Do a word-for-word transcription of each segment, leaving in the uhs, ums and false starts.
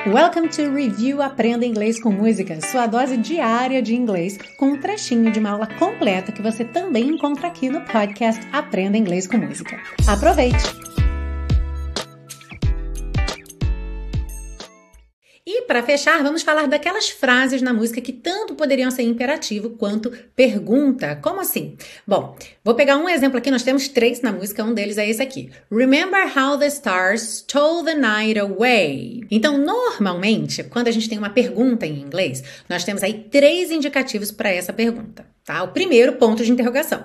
Welcome to Review Aprenda Inglês com Música, sua dose diária de inglês com um trechinho de uma aula completa que você também encontra aqui no podcast Aprenda Inglês com Música. Aproveite! E para fechar, vamos falar daquelas frases na música que tanto poderiam ser imperativo quanto pergunta. Como assim? Bom, vou pegar um exemplo aqui, nós temos três na música, um deles é esse aqui. Remember how the stars stole the night away. Então, normalmente, quando a gente tem uma pergunta em inglês, nós temos aí três indicativos para essa pergunta, tá? O primeiro, ponto de interrogação.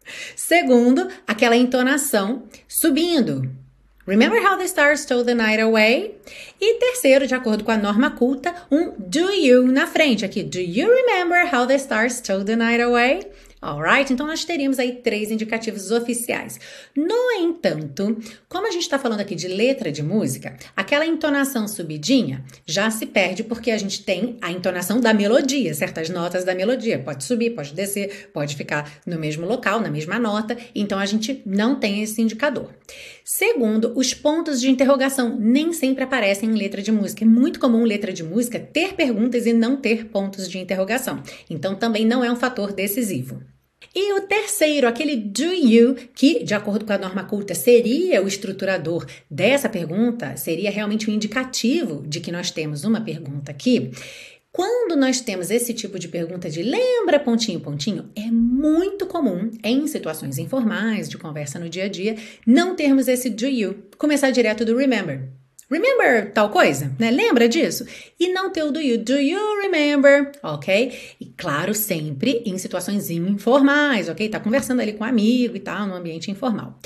Segundo, aquela entonação subindo. Remember how the stars stole the night away? E terceiro, de acordo com a norma culta, um do you na frente aqui. Do you remember how the stars stole the night away? Alright? Então, nós teríamos aí três indicativos oficiais. No entanto, como a gente está falando aqui de letra de música, aquela entonação subidinha já se perde porque a gente tem a entonação da melodia, certas notas da melodia. Pode subir, pode descer, pode ficar no mesmo local, na mesma nota. Então, a gente não tem esse indicador. Segundo, os pontos de interrogação nem sempre aparecem em letra de música. É muito comum letra de música ter perguntas e não ter pontos de interrogação. Então, também não é um fator decisivo. E o terceiro, aquele do you, que, de acordo com a norma culta, seria o estruturador dessa pergunta, seria realmente um indicativo de que nós temos uma pergunta aqui. Quando nós temos esse tipo de pergunta de lembra, pontinho, pontinho, é muito comum, em situações informais, de conversa no dia a dia, não termos esse do you, começar direto do remember. Remember tal coisa, né? Lembra disso? E não ter o do you. Do you remember? Ok? E claro, sempre em situações informais, ok? Tá conversando ali com um amigo e tal, no ambiente informal.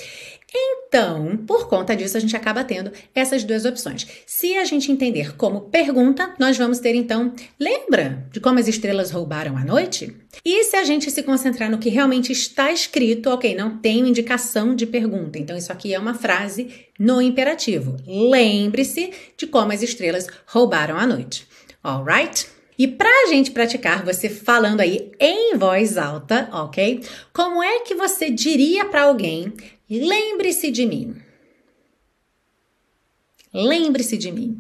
Então, por conta disso, a gente acaba tendo essas duas opções. Se a gente entender como pergunta, nós vamos ter, então, lembra de como as estrelas roubaram a noite? E se a gente se concentrar no que realmente está escrito, ok, não tem indicação de pergunta. Então, isso aqui é uma frase no imperativo. Lembre-se de como as estrelas roubaram a noite. Alright? E para a gente praticar, você falando aí em voz alta, ok? Como é que você diria para alguém, lembre-se de mim? Lembre-se de mim.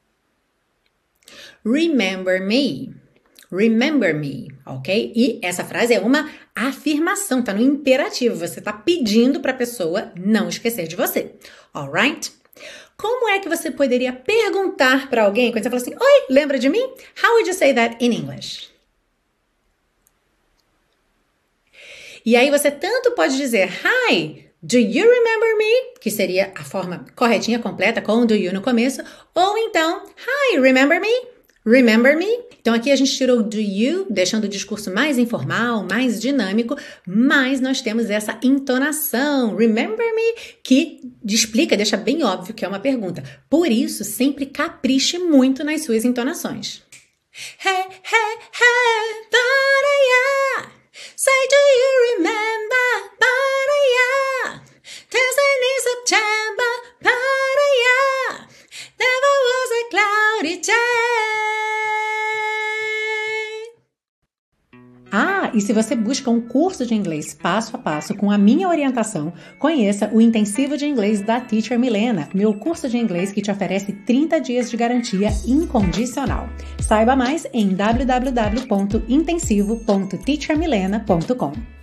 Remember me. Remember me, ok? E essa frase é uma afirmação, tá no imperativo. Você tá pedindo para a pessoa não esquecer de você, alright? Como é que você poderia perguntar para alguém quando você fala assim, oi, lembra de mim? How would you say that in English? E aí você tanto pode dizer, hi, do you remember me? Que seria a forma corretinha, completa, com do you no começo. Ou então, hi, remember me? Remember me? Então aqui a gente tirou o do you, deixando o discurso mais informal, mais dinâmico, mas nós temos essa entonação, remember me, que explica, deixa bem óbvio que é uma pergunta. Por isso, sempre capriche muito nas suas entonações. Hey, hey, hey, para-ya. Say, do you remember? Para-ya. Dancing in September, para-ya. Never was a cloudy day. Ah, e se você busca um curso de inglês passo a passo com a minha orientação, conheça o Intensivo de Inglês da Teacher Milena, meu curso de inglês que te oferece trinta dias de garantia incondicional. Saiba mais em w w w ponto intensivo ponto teacher milena ponto com.